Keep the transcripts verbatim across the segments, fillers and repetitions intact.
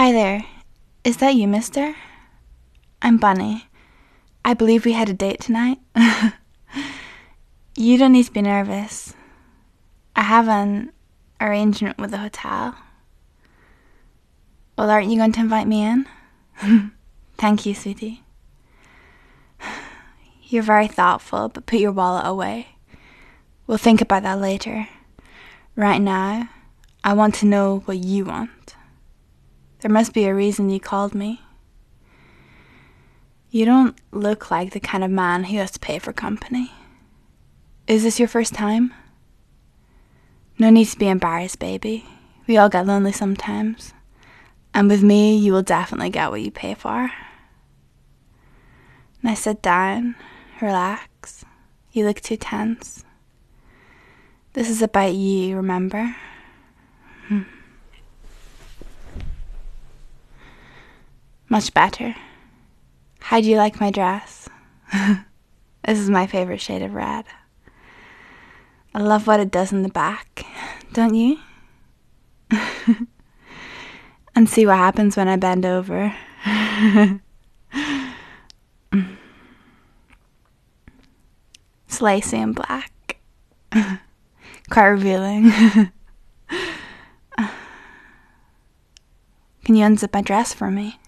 Hi there. Is that you, mister? I'm Bunny. I believe we had a date tonight. You don't need to be nervous. I have an arrangement with the hotel. Well, aren't you going to invite me in? Thank you, sweetie. You're very thoughtful, but put your wallet away. We'll think about that later. Right now, I want to know what you want. There must be a reason you called me. You don't look like the kind of man who has to pay for company. Is this your first time? No need to be embarrassed, baby. We all get lonely sometimes. And with me, you will definitely get what you pay for. Now sit down, relax. You look too tense. This is about you, remember? Hmm. Much better. How do you like my dress? This is my favorite shade of red. I love what it does in the back, don't you? And see what happens when I bend over. It's lacy and black. Quite revealing. Can you unzip my dress for me?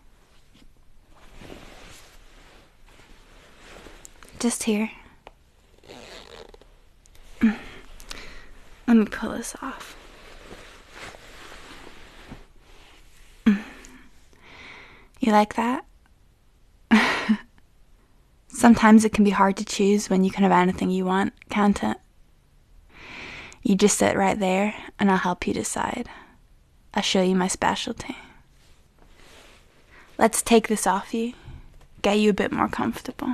Just here. Let me pull this off. You like that? Sometimes it can be hard to choose when you can have anything you want, can't it? You just sit right there and I'll help you decide. I'll show you my specialty. Let's take this off you, get you a bit more comfortable.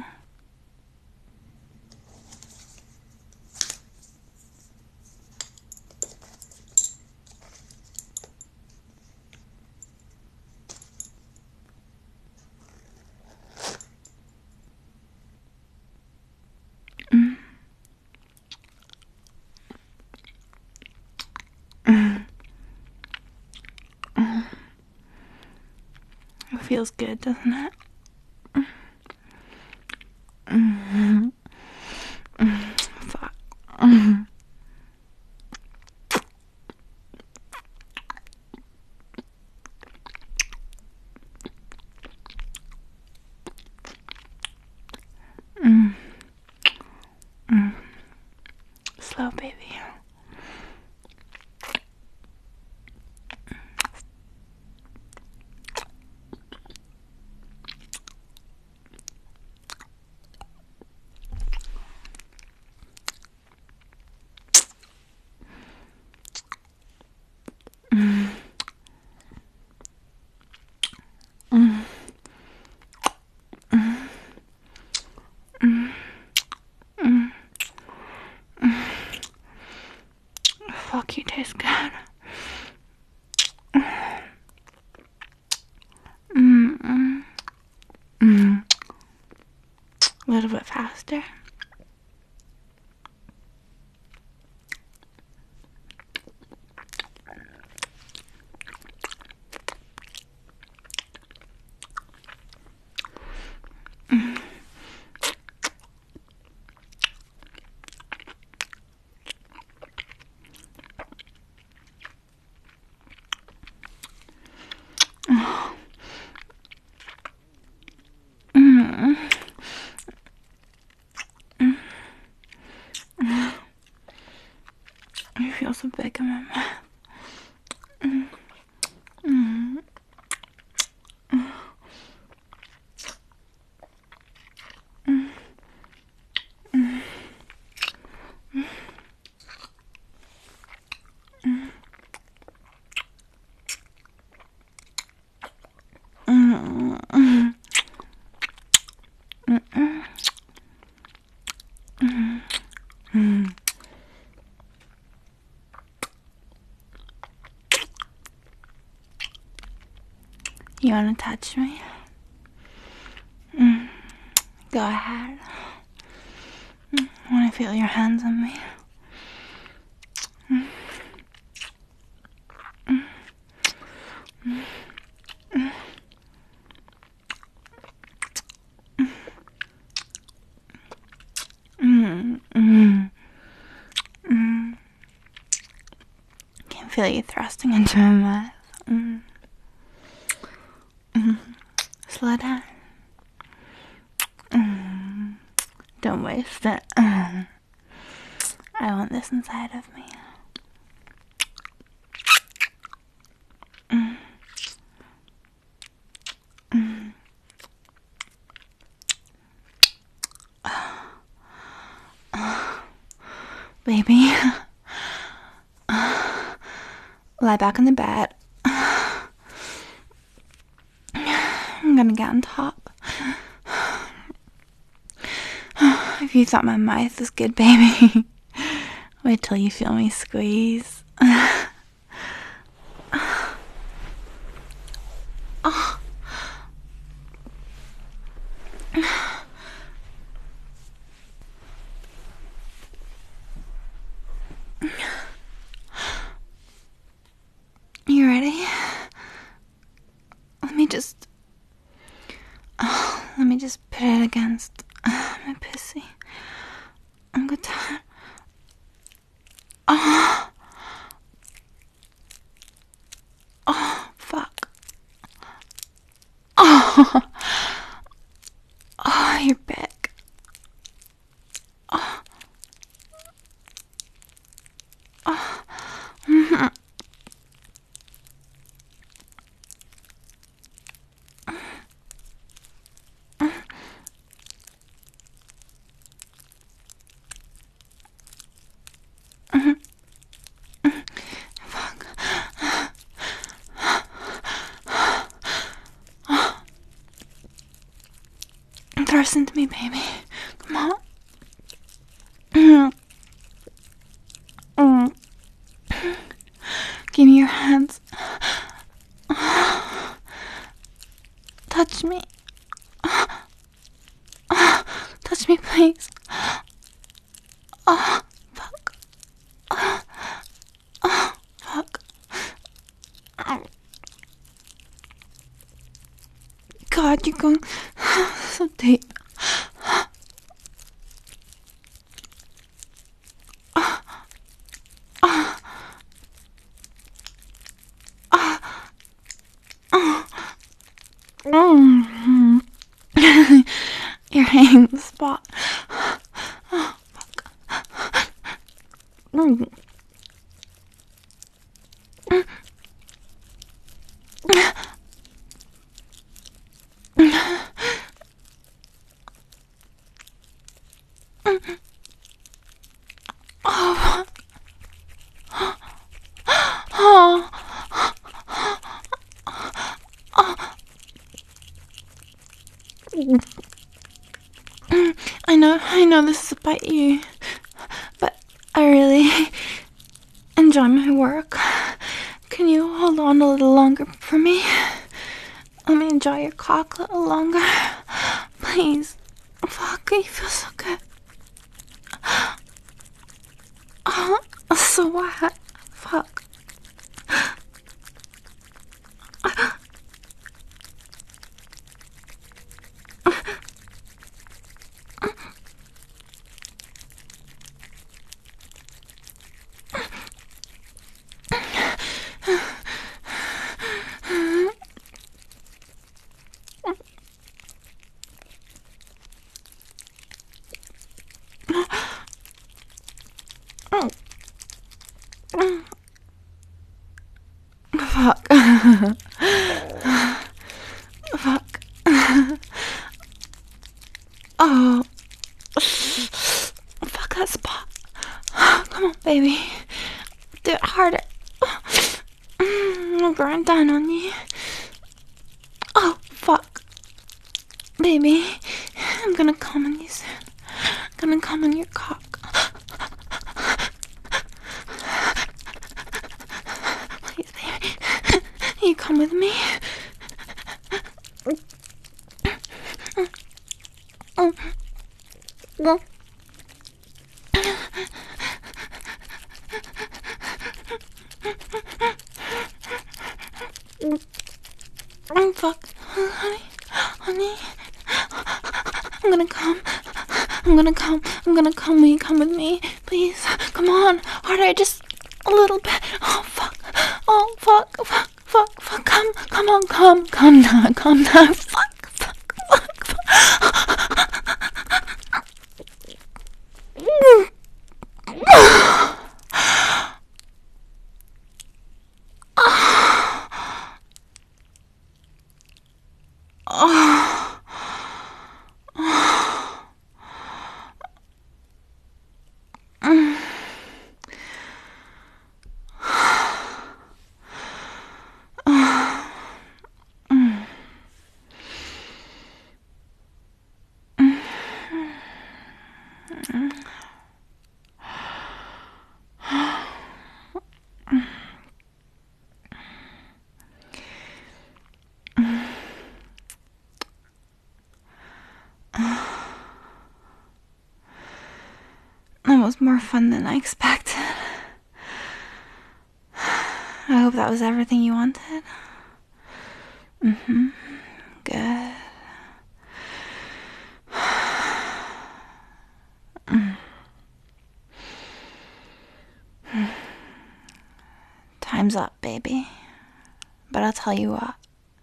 It feels good, doesn't it? Mm-hmm. Fuck. Mm-hmm. Mm. Mm. Slow, baby. Mm. Mm. Mm. Mm. Mm. Mm. Fuck, you taste good. Mm. Mm. Mm. A little bit faster. Mm. Mm. Mm. Mm. You feel so big in my mouth. Mm. Mm. Mm. Mm. Mm. Mm. Mm. Mm. Mm. Mm. You wanna touch me? Mm. Go ahead. Mm. I wanna feel your hands on me. Mm. Mm. Mm. feel you thrusting into my mouth. Mm. Mm. Slow down. Mm. Don't waste it. Mm. I want this inside of me. Mm. Mm. Baby, lie back on the bed. I'm gonna get on top. If you thought my mouth was good, baby, wait till you feel me squeeze. Oh. You ready? Let me just... Oh, let me just put it against uh, my pussy. I'm good tired. Oh. Oh, fuck. Oh. Oh, you're big. Oh. Oh. Mm-hmm. Thrust into me, baby. Come on. Mm. Mm. Give me your hands. Touch me. Touch me, please. Oh, fuck. Oh, fuck. God, you're going so deep. Mm. You're hanging the spot. Oh, fuck. Mm. Oh, oh, I know, I know this is about you, but I really enjoy my work. Can you hold on a little longer for me? Let me enjoy your cock a little longer. Please. Fuck, you feel so good. Oh, so what? Fuck. Fuck. Fuck. Oh. Fuck that spot. Come on, baby. Do it harder. I'm grind down on you. Oh, fuck. Baby, I'm gonna come on you soon. I'm gonna come on your cock. Please, baby. You come with me. Oh, fuck. Honey, honey. I'm gonna come. I'm gonna come. I'm gonna come. Will you come with me? Please. Come on. Harder. Just a little bit. Oh, fuck. Oh, fuck, fuck, fuck, fuck. Come, come on, come, come now, come now. Fuck, fuck, fuck, fuck. That was more fun than I expected. I hope that was everything you wanted. Mm-hmm. Good. Time's up, baby. But I'll tell you what.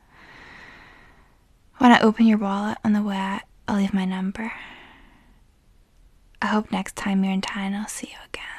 When I open your wallet on the way out, I'll leave my number. I hope next time you're in town I'll see you again.